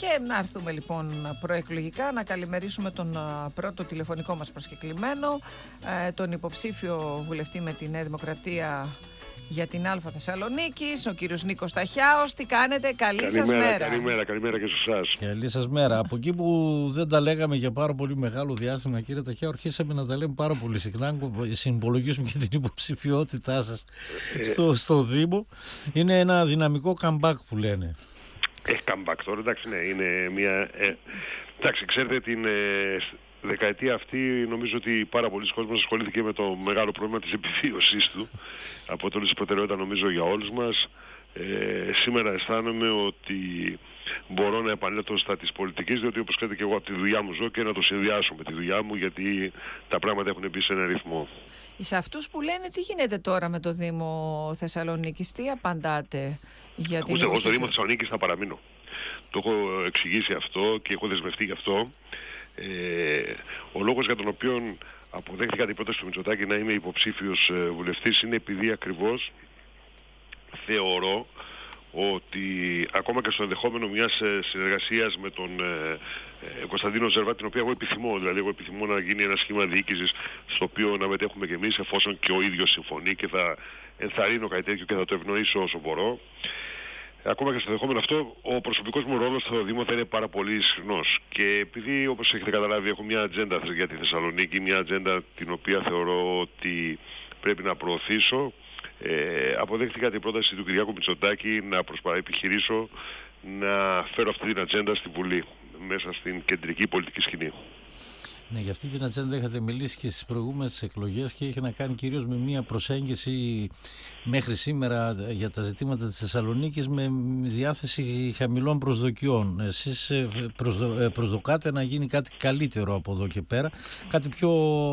Και να έρθουμε λοιπόν προεκλογικά να καλημερίσουμε τον πρώτο τηλεφωνικό μας προσκεκλημένο, τον υποψήφιο βουλευτή με τη Νέα Δημοκρατία για την Α Θεσσαλονίκης, ο κύριος Νίκος Ταχιάος. Τι κάνετε, καλή σας μέρα. Καλημέρα και σε εσάς. Καλή σας μέρα. Από εκεί που δεν τα λέγαμε για πάρα πολύ μεγάλο διάστημα, κύριε Ταχιάο, αρχίσαμε να τα λέμε πάρα πολύ συχνά. Συμπολογίζουμε και την υποψηφιότητά σας στο Δήμο. Είναι ένα δυναμικό comeback που λένε. Comeback τώρα, εντάξει, ναι, είναι μια... εντάξει, ξέρετε, την δεκαετία αυτή νομίζω ότι πάρα πολλοί κόσμος ασχολήθηκε με το μεγάλο πρόβλημα της επιβίωσής του. Αποτέλεσε προτεραιότητα νομίζω για όλους μας. Σήμερα αισθάνομαι ότι μπορώ να επανέλθω στα της πολιτικής, διότι όπως ξέρετε και εγώ από τη δουλειά μου ζω και να το συνδυάσω με τη δουλειά μου, γιατί τα πράγματα έχουν μπει σε ένα ρυθμό. Σε αυτούς που λένε τι γίνεται τώρα με το Δήμο Θεσσαλονίκης, τι απαντάτε για την εγώ στο Δήμο Θεσσαλονίκης θα παραμείνω. Το έχω εξηγήσει αυτό και έχω δεσμευτεί γι' αυτό. Ο λόγος για τον οποίο αποδέχτηκα την πρόταση του Μητσοτάκη να είμαι υποψήφιος βουλευτής είναι επειδή ακριβώς θεωρώ ότι ακόμα και στο ενδεχόμενο μιας συνεργασίας με τον Κωνσταντίνο Ζερβά, την οποία εγώ επιθυμώ, δηλαδή εγώ επιθυμώ να γίνει ένα σχήμα διοίκησης στο οποίο να μετέχουμε και εμείς, εφόσον και ο ίδιος συμφωνεί, και θα ενθαρρύνω κάτι τέτοιο και θα το ευνοήσω όσο μπορώ. Ακόμα και στο ενδεχόμενο αυτό, ο προσωπικός μου ρόλος στο Δήμο θα είναι πάρα πολύ συχνός. Και επειδή, όπως έχετε καταλάβει, έχω μια ατζέντα για τη Θεσσαλονίκη, μια ατζέντα την οποία θεωρώ ότι πρέπει να προωθήσω, αποδέχτηκα την πρόταση του Κυριάκου Μητσοτάκη να επιχειρήσω να φέρω αυτή την ατζέντα στη Βουλή, μέσα στην κεντρική πολιτική σκηνή. Ναι, για αυτή την ατζέντα είχατε μιλήσει και στις προηγούμενες εκλογές και είχε να κάνει κυρίως με μια προσέγγιση μέχρι σήμερα για τα ζητήματα της Θεσσαλονίκης με διάθεση χαμηλών προσδοκιών. Εσείς προσδοκάτε να γίνει κάτι καλύτερο από εδώ και πέρα, κάτι πιο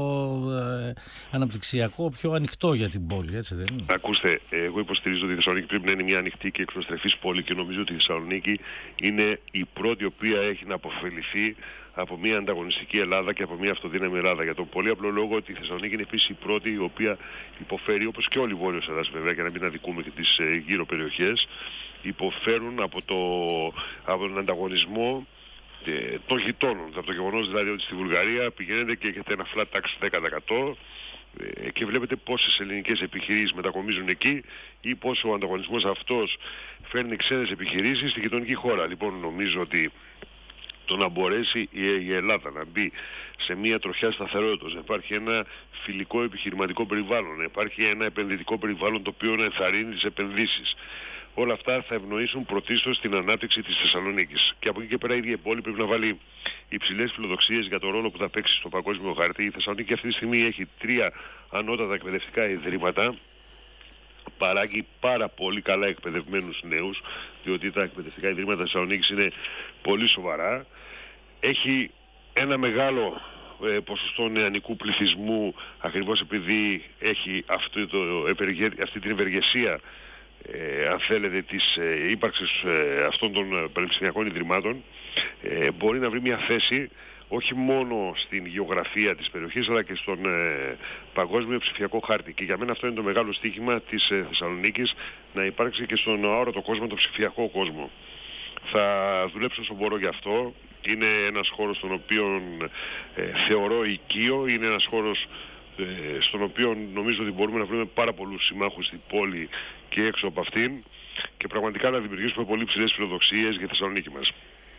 αναπτυξιακό, πιο ανοιχτό για την πόλη, έτσι δεν είναι? Ακούστε, εγώ υποστηρίζω ότι η Θεσσαλονίκη πρέπει να είναι μια ανοιχτή και εξωστρεφής πόλη και νομίζω ότι η Θεσσαλονίκη είναι η πρώτη η οποία έχει να αποφεληθεί από μια ανταγωνιστική Ελλάδα και από μια αυτοδύναμη Ελλάδα. Για τον πολύ απλό λόγο ότι η Θεσσαλονίκη είναι επίσης η πρώτη η οποία υποφέρει, όπως και όλη η Βόρειος Ελλάδας βέβαια, για να μην αδικούμε και τις γύρω περιοχές, υποφέρουν από τον ανταγωνισμό των γειτόνων. Από το γεγονός δηλαδή ότι στη Βουλγαρία πηγαίνετε και έχετε ένα flat tax 10% και βλέπετε πόσες ελληνικές επιχειρήσεις μετακομίζουν εκεί ή πόσο ο ανταγωνισμός αυτός φέρνει ξένες επιχειρήσεις στη γειτονική χώρα. Λοιπόν, νομίζω ότι το να μπορέσει η Ελλάδα να μπει σε μια τροχιά σταθερότητας, να υπάρχει ένα φιλικό επιχειρηματικό περιβάλλον, να υπάρχει ένα επενδυτικό περιβάλλον το οποίο να ενθαρρύνει τις επενδύσεις, όλα αυτά θα ευνοήσουν πρωτίστως την ανάπτυξη της Θεσσαλονίκης. Και από εκεί και πέρα η ίδια η πόλη πρέπει να βάλει υψηλές φιλοδοξίες για το ρόλο που θα παίξει στο παγκόσμιο χάρτη. Η Θεσσαλονίκη αυτή τη στιγμή έχει 3 ανώτατα εκπαιδευτικά ιδρύματα, παράγει πάρα πολύ καλά εκπαιδευμένους νέους, διότι τα εκπαιδευτικά ιδρύματα της Θεσσαλονίκης είναι πολύ σοβαρά. Έχει ένα μεγάλο ποσοστό νεανικού πληθυσμού, ακριβώς επειδή έχει αυτή την ευεργεσία, αν θέλετε, της ύπαρξης αυτών των πανεπιστημιακών ιδρυμάτων. Μπορεί να βρει μια θέση όχι μόνο στην γεωγραφία της περιοχής, αλλά και στον παγκόσμιο ψηφιακό χάρτη. Και για μένα αυτό είναι το μεγάλο στοίχημα της Θεσσαλονίκης, να υπάρξει και στον αόρατο κόσμο, το ψηφιακό κόσμο. Θα δουλέψω όσο μπορώ γι' αυτό. Είναι ένας χώρος τον οποίο θεωρώ οικείο, είναι ένας χώρος στον οποίο νομίζω ότι μπορούμε να βρούμε πάρα πολλούς συμμάχους στην πόλη και έξω από αυτήν και πραγματικά να δημιουργήσουμε πολύ ψηλές φιλοδοξίες για τη Θεσσαλονίκη μας.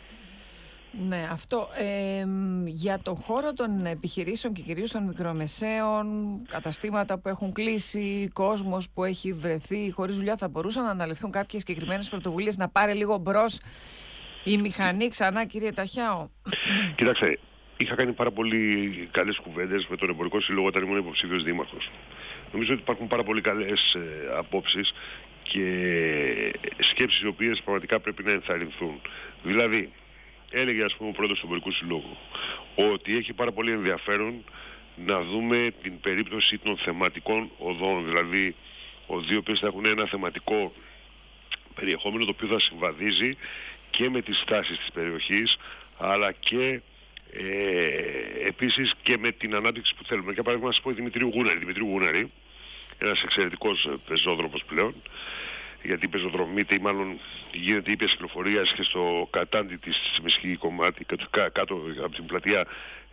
Ναι, αυτό. Για τον χώρο των επιχειρήσεων και κυρίως των μικρομεσαίων, καταστήματα που έχουν κλείσει, κόσμος που έχει βρεθεί χωρίς δουλειά, θα μπορούσαν να αναλυφθούν κάποιες συγκεκριμένες πρωτοβουλίες, να πάρει λίγο μπρος η μηχανή ξανά, κύριε Ταχιάο? Κοιτάξτε, είχα κάνει πάρα πολύ καλές κουβέντες με τον Εμπορικό Σύλλογο όταν ήμουν υποψήφιος δήμαρχος. Νομίζω ότι υπάρχουν πάρα πολύ καλές απόψεις και σκέψεις οι οποίες πραγματικά πρέπει να ενθαρρυνθούν. Δηλαδή, έλεγε ας πούμε ο πρόεδρος του Εμπορικού Συλλόγου ότι έχει πάρα πολύ ενδιαφέρον να δούμε την περίπτωση των θεματικών οδών, δηλαδή οδοί οι οποίες θα έχουν ένα θεματικό περιεχόμενο το οποίο θα συμβαδίζει και με τις τάσεις της περιοχής, αλλά και επίσης και με την ανάπτυξη που θέλουμε. Για παράδειγμα, να σας πω Δημητρίου Γούναρη, ένας εξαιρετικός πεζόδρομος πλέον, γιατί πεζοδρομείται ή μάλλον γίνεται ήπια κυκλοφορίας και στο κατάντι της Μεσχή κομμάτι, κάτω από την πλατεία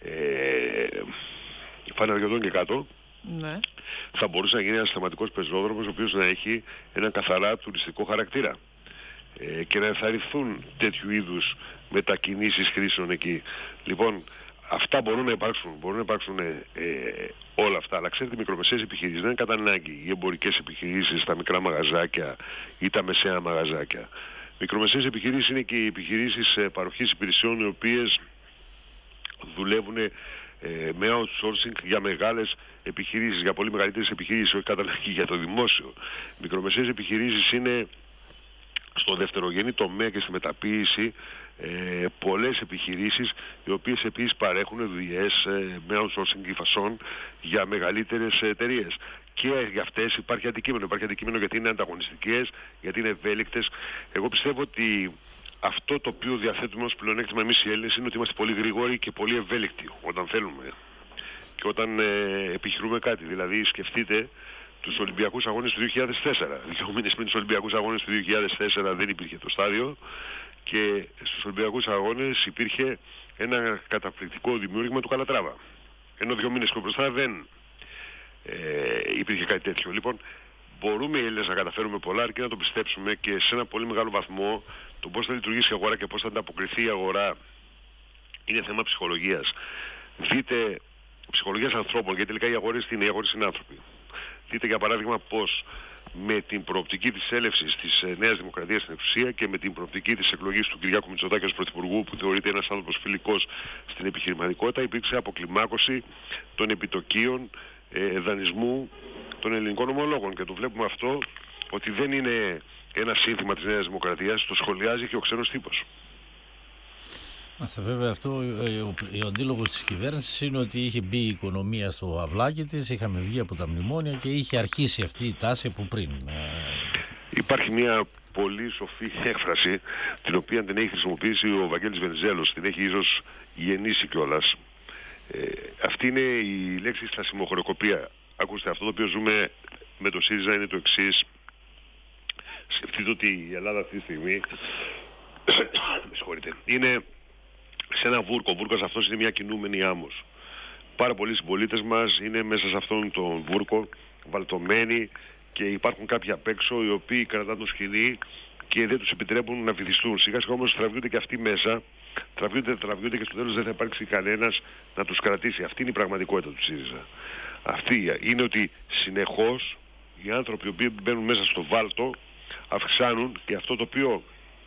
Φαναριωτών και κάτω, Ναι. θα μπορούσε να γίνει ένας θεματικός πεζόδρομος ο οποίος να έχει έναν καθαρά τουριστικό χαρακτήρα και να ενθαρρυνθούν τέτοιου είδους μετακινήσεις χρήσεων εκεί. Λοιπόν, αυτά μπορούν να υπάρξουν, όλα αυτά, αλλά ξέρετε, οι μικρομεσαίες επιχειρήσεις δεν είναι κατά ανάγκη οι εμπορικές επιχειρήσεις, τα μικρά μαγαζάκια ή τα μεσαία μαγαζάκια. Μικρομεσαίες επιχειρήσεις είναι και οι επιχειρήσεις παροχής υπηρεσιών οι οποίες δουλεύουν με outsourcing για μεγάλες επιχειρήσεις, για πολύ μεγαλύτερες επιχειρήσεις, όχι κατά ανάγκη για το δημόσιο. Μικρομεσαίες επιχειρήσεις είναι στο δευτερογενή τομέα και στη μεταποίηση πολλές επιχειρήσεις οι οποίες επίσης παρέχουν δουλειές με outsourcing φασών για μεγαλύτερες εταιρείες. Και για αυτές υπάρχει αντικείμενο. Υπάρχει αντικείμενο γιατί είναι ανταγωνιστικές, γιατί είναι ευέλικτες. Εγώ πιστεύω ότι αυτό το οποίο διαθέτουμε ως πλεονέκτημα εμείς οι Έλληνες είναι ότι είμαστε πολύ γρήγοροι και πολύ ευέλικτοι όταν θέλουμε και όταν επιχειρούμε κάτι. Δηλαδή σκεφτείτε τους Ολυμπιακούς Αγώνες του 2004. 2 μήνες πριν τους Ολυμπιακούς Αγώνες του 2004 δεν υπήρχε το στάδιο και στους Ολυμπιακούς Αγώνες υπήρχε ένα καταπληκτικό δημιούργημα του Καλατράβα. Ενώ 2 μήνες πιο μπροστά δεν υπήρχε κάτι τέτοιο. Λοιπόν, μπορούμε οι Έλληνες να καταφέρουμε πολλά αρκεί να το πιστέψουμε και σε ένα πολύ μεγάλο βαθμό το πώς θα λειτουργήσει η αγορά και πώς θα ανταποκριθεί η αγορά είναι θέμα ψυχολογίας. Δείτε ψυχολογίας ανθρώπων, γιατί τελικά οι αγορές είναι άνθρωποι. Δείτε για παράδειγμα πως με την προοπτική της έλευσης της Νέας Δημοκρατίας στην εξουσία και με την προοπτική της εκλογής του Κυριάκου Μητσοτάκη ως Πρωθυπουργού, που θεωρείται ένας άνθρωπος φιλικός στην επιχειρηματικότητα, υπήρξε αποκλιμάκωση των επιτοκίων δανεισμού των ελληνικών ομολόγων. Και το βλέπουμε αυτό ότι δεν είναι ένα σύνθημα της Νέας Δημοκρατίας, το σχολιάζει και ο ξένος τύπος. Βέβαια αυτό ο αντίλογος της κυβέρνησης είναι ότι είχε μπει η οικονομία στο αυλάκι της, είχαμε βγει από τα μνημόνια και είχε αρχίσει αυτή η τάση από πριν. Υπάρχει μια πολύ σοφή έκφραση, την οποία την έχει χρησιμοποιήσει ο Βαγγέλης Βενιζέλος, την έχει ίσως γεννήσει κιόλας. Αυτή είναι η λέξη στασιμοχρεοκοπία. Ακούστε, αυτό το οποίο ζούμε με το ΣΥΡΙΖΑ είναι το εξής. Σκεφτείτε ότι η Ελλάδα αυτή τη στιγμή είναι σε ένα βούρκο. Ο βούρκος αυτός είναι μια κινούμενη άμμος. Πάρα πολλοί συμπολίτες μας είναι μέσα σε αυτόν τον βούρκο βαλτωμένοι και υπάρχουν κάποιοι απ' έξω οι οποίοι κρατάνε το σκηνή και δεν τους επιτρέπουν να βυθιστούν. Σιγά σιγά όμως τραβιούνται και αυτοί μέσα, τραβιούνται και στο τέλος δεν θα υπάρξει κανένας να τους κρατήσει. Αυτή είναι η πραγματικότητα του ΣΥΡΙΖΑ. Αυτή είναι ότι συνεχώς οι άνθρωποι οι οποίοι μπαίνουν μέσα στο βάλτο αυξάνουν και αυτό το οποίο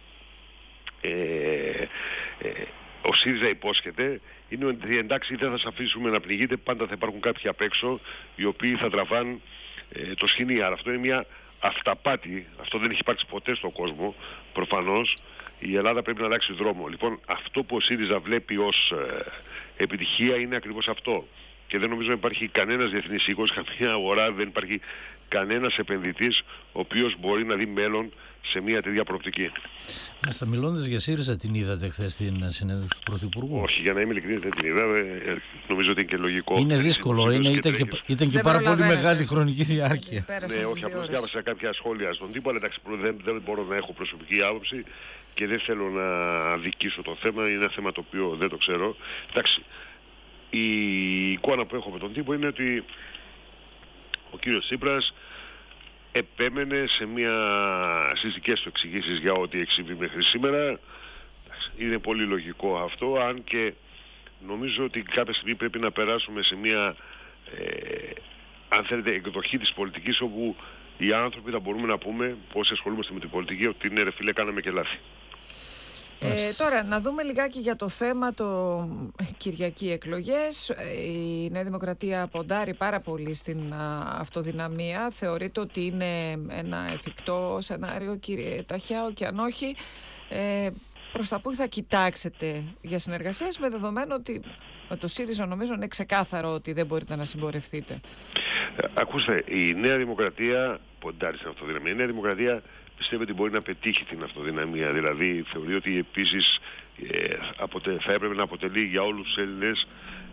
ο ΣΥΡΙΖΑ υπόσχεται είναι ότι εντάξει δεν θα σας αφήσουμε να πνιγείτε, πάντα θα υπάρχουν κάποιοι απ' έξω οι οποίοι θα τραβάν το σκηνή. Άρα αυτό είναι μια αυταπάτη, αυτό δεν έχει υπάρξει ποτέ στον κόσμο. Προφανώς η Ελλάδα πρέπει να αλλάξει δρόμο. Λοιπόν, αυτό που ο ΣΥΡΙΖΑ βλέπει ως επιτυχία είναι ακριβώς αυτό. Και δεν νομίζω να υπάρχει κανένας διεθνής οίκος, καμία αγορά, δεν υπάρχει κανένας επενδυτής ο οποίος μπορεί να δει μέλλον σε μια τέτοια προοπτική. Μιλώντας για ΣΥΡΙΖΑ, την είδατε χθες στην συνέντευξη του Πρωθυπουργού? Όχι, για να είμαι ειλικρινής δεν την είδα. Νομίζω ότι είναι και λογικό. Είναι δύσκολο, ήταν και πάρα πολύ μεγάλη χρονική διάρκεια. Ναι, όχι, απλώς διάβασα κάποια σχόλια στον τύπο, αλλά εντάξει, δεν μπορώ να έχω προσωπική άποψη και δεν θέλω να δικήσω το θέμα. Είναι ένα θέμα το οποίο δεν το ξέρω. Εντάξει, η εικόνα που έχω με τον τύπο είναι ότι ο κύριος Τσίπρας επέμενε σε στις δικές του εξηγήσεις για ό,τι έχει συμβεί μέχρι σήμερα. Είναι πολύ λογικό αυτό, αν και νομίζω ότι κάποια στιγμή πρέπει να περάσουμε σε μια αν θέλετε εκδοχή της πολιτικής όπου οι άνθρωποι θα μπορούμε να πούμε όσοι ασχολούμαστε με την πολιτική ότι ναι ρε φίλε κάναμε και λάθη. Τώρα να δούμε λιγάκι για το θέμα το Κυριακή εκλογές. Η Νέα Δημοκρατία ποντάρει πάρα πολύ στην αυτοδυναμία. Θεωρείται ότι είναι ένα εφικτό σενάριο, κύριε Ταχιάο, και αν όχι, προς τα πού θα κοιτάξετε για συνεργασίες, με δεδομένο ότι με το ΣΥΡΙΖΑ νομίζω είναι ξεκάθαρο ότι δεν μπορείτε να συμπορευτείτε? Ακούστε, η Νέα Δημοκρατία ποντάρει στην αυτοδυναμία. Η Νέα Δημοκρατία πιστεύει ότι μπορεί να πετύχει την αυτοδυναμία. Δηλαδή θεωρεί ότι επίσης θα έπρεπε να αποτελεί για όλους τους Έλληνες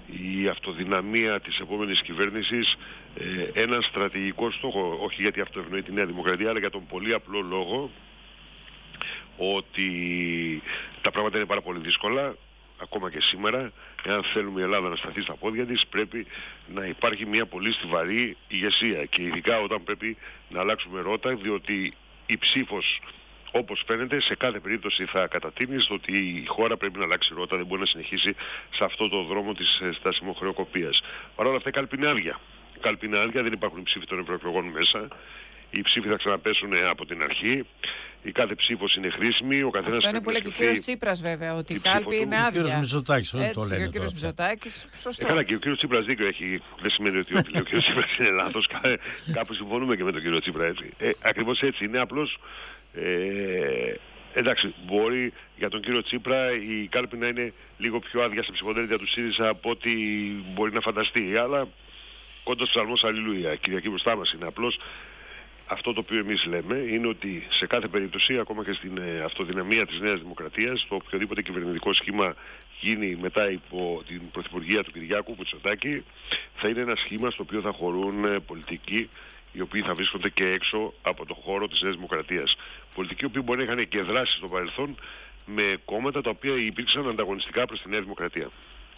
η αυτοδυναμία της επόμενης κυβέρνησης έναν στρατηγικό στόχο, όχι γιατί αυτό ευνοεί τη Νέα Δημοκρατία, αλλά για τον πολύ απλό λόγο ότι τα πράγματα είναι πάρα πολύ δύσκολα. Ακόμα και σήμερα, εάν θέλουμε η Ελλάδα να σταθεί στα πόδια της, πρέπει να υπάρχει μια πολύ στιβαρή ηγεσία. Και ειδικά όταν πρέπει να αλλάξουμε ρότα, διότι η ψήφος, όπως φαίνεται, σε κάθε περίπτωση θα κατατείνει στο ότι η χώρα πρέπει να αλλάξει ρότα, δεν μπορεί να συνεχίσει σε αυτό το δρόμο της στασιμοχρεοκοπίας. Παρ' όλα αυτά η κάλπη είναι άδεια. Η κάλπη είναι άδεια, δεν υπάρχουν ψήφοι των ευρωεκλογών μέσα. Οι ψήφοι θα ξαναπέσουν από την αρχή. Η κάθε ψήφος είναι χρήσιμη. Ο καθένας αυτό είναι που λέει και ο κύριος Τσίπρας, βέβαια, ότι η κάλπη είναι άδεια. Ο κύριος Μητσοτάκης, έτσι, το λένε. Ο κύριος Μητσοτάκης, σωστό. Καλά, και ο κύριος Τσίπρας δίκιο έχει. Δεν σημαίνει ότι ο κύριος Τσίπρας είναι λάθος. Κάπου συμφωνούμε και με τον κύριο Τσίπρα, έτσι. Ακριβώς έτσι. Είναι απλώς. Εντάξει, μπορεί για τον κύριο Τσίπρα η κάλπη να είναι λίγο πιο άδεια σε ψηφοδέλτια του ΣΥΡΙΖΑ από ό,τι μπορεί να φανταστεί. Αλλά κόντος ψαλμός αλληλούια. Κυριακή μπροστά μας είναι απλώς. Αυτό το οποίο εμείς λέμε είναι ότι σε κάθε περίπτωση, ακόμα και στην αυτοδυναμία της Νέας Δημοκρατίας, το οποιοδήποτε κυβερνητικό σχήμα γίνει μετά υπό την πρωθυπουργία του Κυριάκου Μητσοτάκη, θα είναι ένα σχήμα στο οποίο θα χωρούν πολιτικοί οι οποίοι θα βρίσκονται και έξω από το χώρο της Νέας Δημοκρατίας. Πολιτικοί οι οποίοι μπορεί να είχαν και δράσει στο παρελθόν με κόμματα τα οποία υπήρξαν ανταγωνιστικά προς τη Νέα Δημοκρατία.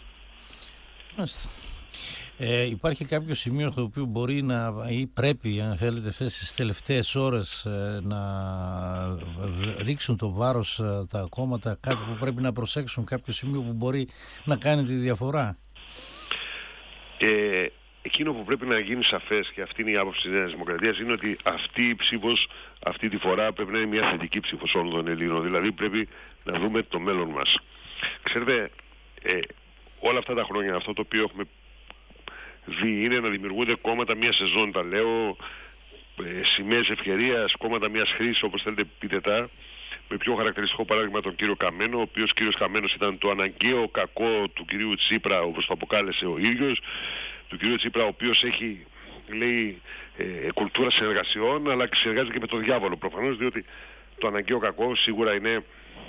Υπάρχει κάποιο σημείο στο οποίο μπορεί να ή πρέπει, αν θέλετε, αυτές τις τελευταίες ώρες να ρίξουν το βάρος τα κόμματα, κάτι που πρέπει να προσέξουν, κάποιο σημείο που μπορεί να κάνει τη διαφορά? Εκείνο που πρέπει να γίνει σαφές, και αυτή είναι η άποψη της Νέας Δημοκρατίας, είναι ότι αυτή η ψήφος αυτή τη φορά πρέπει να είναι μια θετική ψήφος όλων των Ελλήνων. Δηλαδή πρέπει να δούμε το μέλλον μας. Ξέρετε, όλα αυτά τα χρόνια αυτό το οποίο έχουμε δει είναι να δημιουργούνται κόμματα μια σεζόν, τα λέω, σημαίες ευκαιρίας, κόμματα μιας χρήσης, όπως θέλετε πείτε τα, με πιο χαρακτηριστικό παράδειγμα τον κύριο Καμένο, ο οποίος κύριος Καμένος ήταν το αναγκαίο κακό του κυρίου Τσίπρα, όπως το αποκάλεσε ο ίδιος, του κυρίου Τσίπρα, ο οποίος έχει, λέει, κουλτούρα συνεργασιών, αλλά συνεργάζεται και με τον διάβολο προφανώς, διότι το αναγκαίο κακό σίγουρα είναι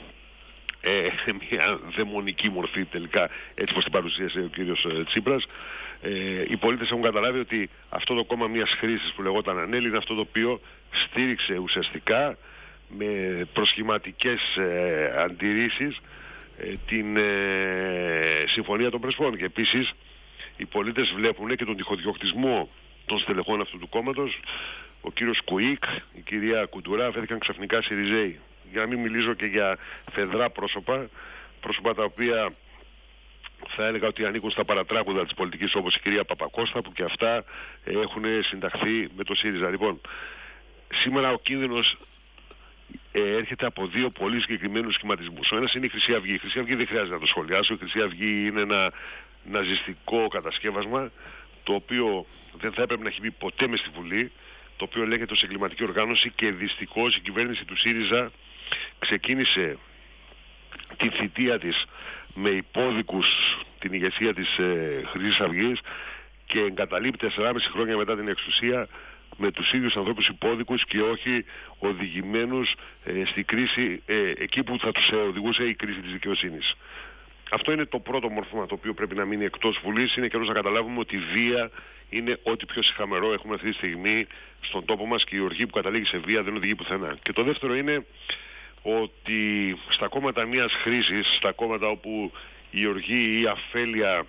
μια δαιμονική μορφή τελικά, έτσι όπως την παρουσίασε ο κύριος Τσίπρας. Οι πολίτες έχουν καταλάβει ότι αυτό το κόμμα μιας χρήσης που λεγόταν ΑΝΕΛ είναι αυτό το οποίο στήριξε ουσιαστικά με προσχηματικές αντιρρήσεις την Συμφωνία των Πρεσπών. Και επίσης οι πολίτες βλέπουν και τον τυχοδιοκτισμό των στελεχών αυτού του κόμματος. Ο κύριος Κουίκ, η κυρία Κουντουρά αφέθηκαν ξαφνικά ΣΥΡΙΖΕΙ. Για να μην μιλήσω και για φεδρά πρόσωπα τα οποία θα έλεγα ότι ανήκουν στα παρατράγουδα της πολιτικής, όπως η κυρία Παπακώστα, που και αυτά έχουν συνταχθεί με το ΣΥΡΙΖΑ. Λοιπόν, σήμερα ο κίνδυνος έρχεται από δύο πολύ συγκεκριμένους σχηματισμούς. Ο ένας είναι η Χρυσή Αυγή. Η Χρυσή Αυγή δεν χρειάζεται να το σχολιάσω. Η Χρυσή Αυγή είναι ένα ναζιστικό κατασκεύασμα, το οποίο δεν θα έπρεπε να έχει μπει ποτέ μες στη Βουλή, το οποίο λέγεται ως εγκληματική οργάνωση, και δυστυχώς η κυβέρνηση του ΣΥΡΙΖΑ ξεκίνησε τη θητεία της με υπόδικους την ηγεσία της Χρυσής Αυγής και εγκαταλείπει 4,5 χρόνια μετά την εξουσία με τους ίδιους ανθρώπους υπόδικους και όχι οδηγημένους στη κρίση εκεί που θα τους οδηγούσε η κρίση της δικαιοσύνης. Αυτό είναι το πρώτο μόρφωμα το οποίο πρέπει να μείνει εκτός Βουλής. Είναι καιρός να καταλάβουμε ότι η βία είναι ό,τι πιο σιχαμερό έχουμε αυτή τη στιγμή στον τόπο μας και η οργή που καταλήγει σε βία δεν οδηγεί πουθενά. Και το δεύτερο είναι ότι στα κόμματα μιας χρήσης, στα κόμματα όπου η οργή ή η αφέλεια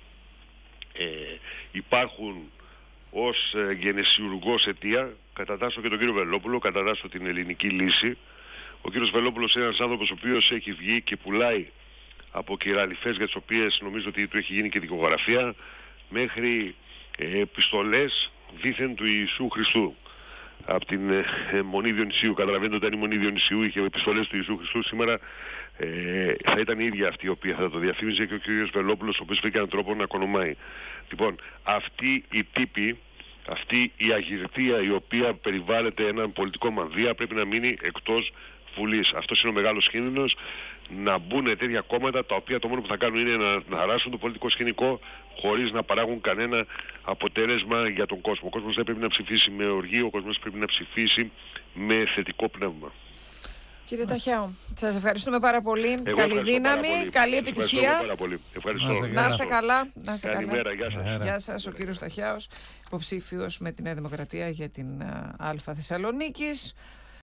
υπάρχουν ως γενεσιουργός αιτία, κατατάσσω και τον κύριο Βελόπουλο, κατατάσσω την ελληνική λύση. Ο κύριος Βελόπουλος είναι ένας άνθρωπος ο οποίος έχει βγει και πουλάει από κυραλιφές για τις οποίες νομίζω ότι του έχει γίνει και δικογραφία, μέχρι επιστολές δήθεν του Ιησού Χριστού από την Μονή Διονυσίου. Καταλαβαίνετε, όταν η Μονή Διονυσίου είχε επιστολές του Ιησού Χριστού, σήμερα θα ήταν η ίδια αυτή η οποία θα το διαφήμιζε και ο κύριος Βελόπουλος, ο οποίος βρήκε έναν τρόπο να οικονομάει. Λοιπόν, αυτή η τύπη, αυτή η αγυρτία η οποία περιβάλλεται έναν πολιτικό μανδύα πρέπει να μείνει εκτός Βουλής. Αυτός είναι ο μεγάλος κίνδυνος, να μπουν τέτοια κόμματα τα οποία το μόνο που θα κάνουν είναι να αράσουν το πολιτικό σκηνικό χωρίς να παράγουν κανένα αποτέλεσμα για τον κόσμο. Ο κόσμος δεν πρέπει να ψηφίσει με οργή, ο κόσμος πρέπει να ψηφίσει με θετικό πνεύμα. Κύριε Ταχιάου, σας ευχαριστούμε πάρα πολύ. Καλή δύναμη, καλή επιτυχία. Ευχαριστώ. Να είστε καλά. Καλημέρα, γεια σας. Γεια σας, ο κύριος Ταχιάος, υποψήφιος με τη Νέα Δημοκρατία για την Α Θεσσαλονίκης.